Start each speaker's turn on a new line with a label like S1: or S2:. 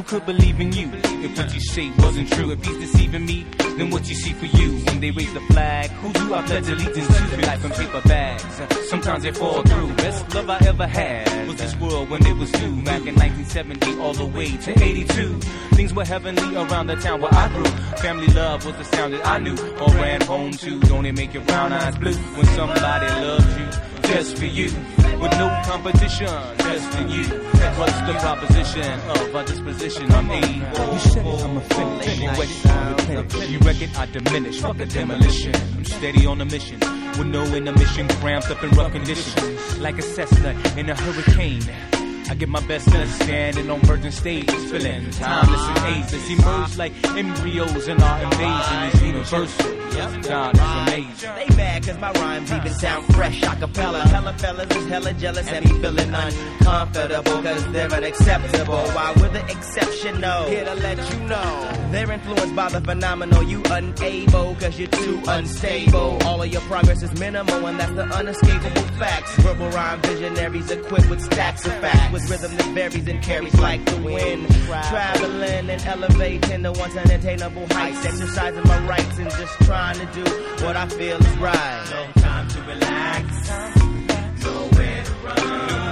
S1: could believe in you if what you say wasn't true? If he's deceiving me, then what you see for you? When they raise the flag, who do I pledge allegiance to? Life in paper bags, sometimes they fall through. Best love I ever had was this world when it was new. Back in 1970 all the way to 82. Things were heavenly around the town where I grew. Family love was the sound that I knew or ran home to. Don't it make your brown eyes blue when somebody loves you just for you? With no competition, just for you. What's the proposition of a disposition? I'm able. You said it, I'm offended. You reckon I diminish? Fuck a demolition. I'm steady on a mission with no intermission. Cramped up in rough conditions, like a Cessna in a hurricane. I give my best to standing on virgin stages, feeling timeless and ageless. Emerge like embryos in our invasion is universal. God is amazing.
S2: They mad cause my rhymes even sound fresh. Acapella, hella fellas is hella jealous and be feeling uncomfortable cause they're unacceptable. While we're the exceptional, here to let you know they're influenced by the phenomenal. You unable cause you're too unstable. All of your progress is minimal and that's the unescapable facts. Verbal rhyme visionaries equipped with stacks of facts. With rhythm that varies and carries like the wind. Traveling and elevating to once unattainable heights. Exercising my rights and just trying to do what I feel is right. No time to relax, nowhere to run.